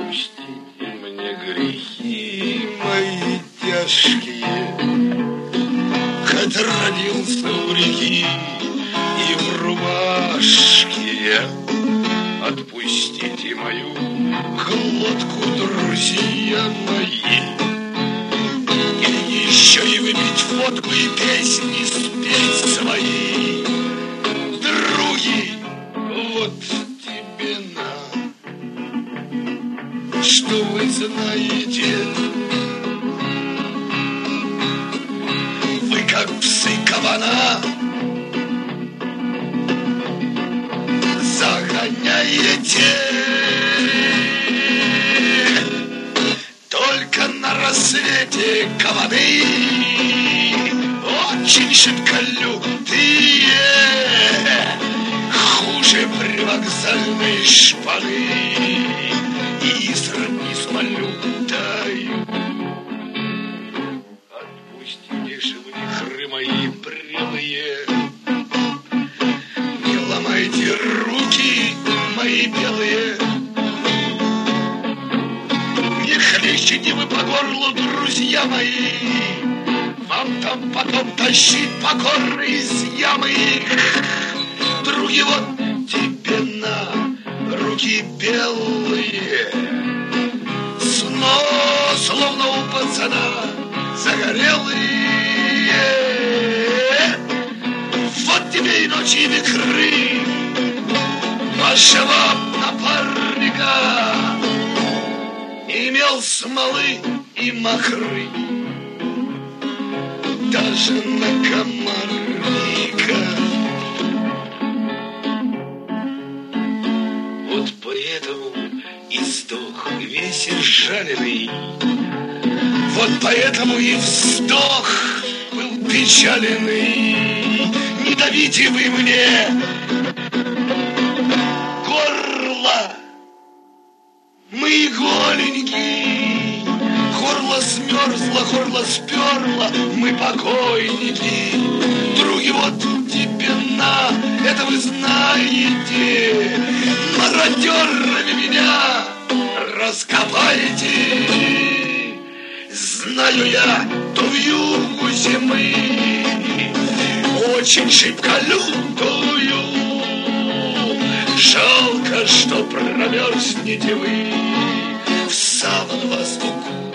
Отпустите мне грехи мои тяжкие, хоть родился у реки и в рубашке я. Отпустите мою глотку, друзья мои, и еще и выпить водку и песни спеть свои. Други, вот тебе на, что вы знаете, вы как псы кабана загоняете. Только на рассвете кабаны очень шибко лютые, хуже привокзальной шпаны и сродни самолютой. Отпустите же вы вихры мои прелые, не ломайте руки мои белые, не хлещите вы по горлу, друзья мои, вам там потом тащить покорно из ямы. Други, вот тебе на руки белые, снова словно у пацана загорелые. Вот тебе и ночи, и вихры вашего напарника, имел смолы и махры, даже на комарника. Вот поэтому и сдох весь изжаленный, вот поэтому и вздох был печаленный. Не давите вы мне горло, мы голенькие, горло смерзло, горло сперло, мы покойники. Други, вот тебе на, это вы знаете, мародерами меня раскопаете. Знаю я ту вьюгу зимы, очень шибко лютую. Жалко, что промерзнете вы в самом восток.